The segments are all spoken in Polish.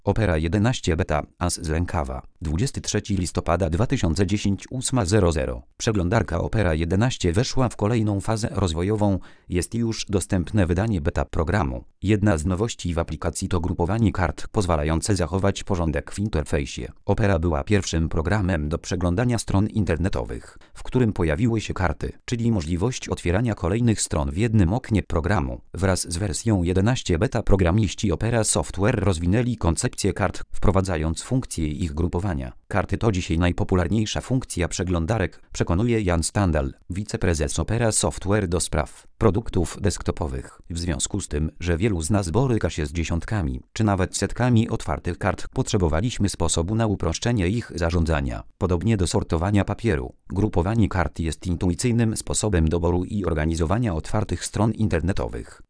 Opera 11 Beta, as z rękawa. 23 listopada 2010 8:00. Przeglądarka Opera 11 weszła w kolejną fazę rozwojową. Jest już dostępne wydanie beta programu. Jedna z nowości w aplikacji to grupowanie kart pozwalające zachować porządek w interfejsie. Opera była pierwszym programem do przeglądania stron internetowych, w którym pojawiły się karty, czyli możliwość otwierania kolejnych stron w jednym oknie programu. Wraz z wersją 11 beta programiści Opera Software rozwinęli koncepcję kart, wprowadzając funkcję ich grupowania. Karty to dzisiaj najpopularniejsza funkcja przeglądarek, przekonuje Jan Standal, wiceprezes Opera Software do spraw produktów desktopowych. W związku z tym, że wielu z nas boryka się z dziesiątkami, czy nawet setkami otwartych kart, potrzebowaliśmy sposobu na uproszczenie ich zarządzania. Podobnie do sortowania papieru, grupowanie kart jest intuicyjnym sposobem doboru i organizowania otwartych stron internetowych.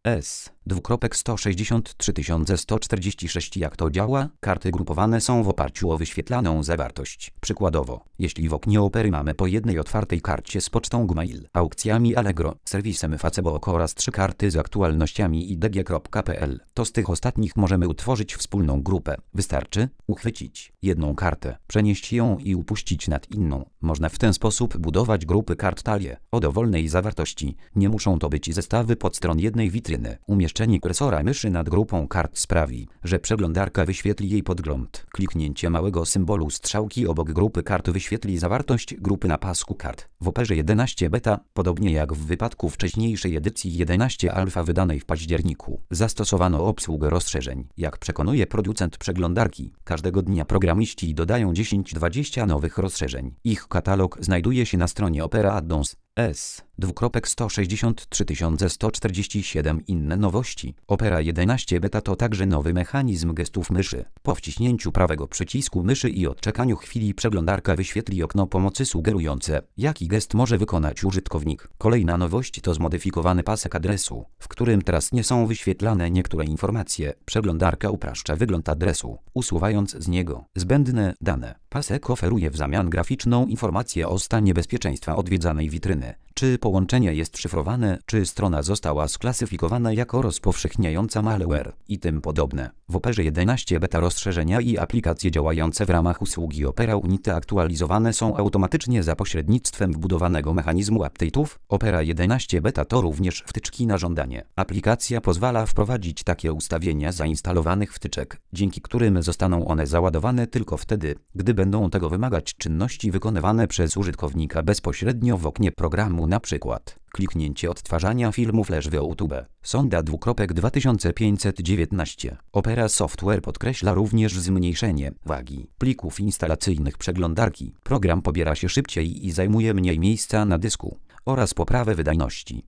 S. 2.163.146 Jak to działa? Karty grupowane są w oparciu o wyświetlaną zawartość. Przykładowo, jeśli w oknie Opery mamy po jednej otwartej karcie z pocztą Gmail, aukcjami Allegro, serwisem Facebook oraz 3 karty z aktualnościami idg.pl, to z tych ostatnich możemy utworzyć wspólną grupę. Wystarczy uchwycić jedną kartę, przenieść ją i upuścić nad inną. Można w ten sposób budować grupy kart talie o dowolnej zawartości. Nie muszą to być zestawy podstron jednej witryny. Umieszczenie kursora myszy nad grupą kart sprawi, że przeglądarka wyświetli jej podgląd. Kliknięcie małego symbolu strzałki obok grupy kart wyświetli zawartość grupy na pasku kart. W Operze 11 Beta, podobnie jak w wypadku wcześniejszej edycji 11 Alpha wydanej w październiku, zastosowano obsługę rozszerzeń. Jak przekonuje producent przeglądarki, każdego dnia programiści dodają 10-20 nowych rozszerzeń. Ich katalog znajduje się na stronie Opera Addons. S. 2.163.147 Inne nowości. Opera 11 Beta to także nowy mechanizm gestów myszy. Po wciśnięciu prawego przycisku myszy i odczekaniu chwili przeglądarka wyświetli okno pomocy sugerujące, jaki gest może wykonać użytkownik. Kolejna nowość to zmodyfikowany pasek adresu, w którym teraz nie są wyświetlane niektóre informacje. Przeglądarka upraszcza wygląd adresu, usuwając z niego zbędne dane. Pasek oferuje w zamian graficzną informację o stanie bezpieczeństwa odwiedzanej witryny. Czy połączenie jest szyfrowane, czy strona została sklasyfikowana jako rozpowszechniająca malware i tym podobne. W Operze 11 Beta rozszerzenia i aplikacje działające w ramach usługi Opera Unity aktualizowane są automatycznie za pośrednictwem wbudowanego mechanizmu update'ów. Opera 11 Beta to również wtyczki na żądanie. Aplikacja pozwala wprowadzić takie ustawienia zainstalowanych wtyczek, dzięki którym zostaną one załadowane tylko wtedy, gdy będą tego wymagać czynności wykonywane przez użytkownika bezpośrednio w oknie programu, na przykład kliknięcie odtwarzania filmu Flash w YouTube. Sonda 2.2519. Opera Software podkreśla również zmniejszenie wagi plików instalacyjnych przeglądarki. Program pobiera się szybciej i zajmuje mniej miejsca na dysku oraz poprawę wydajności.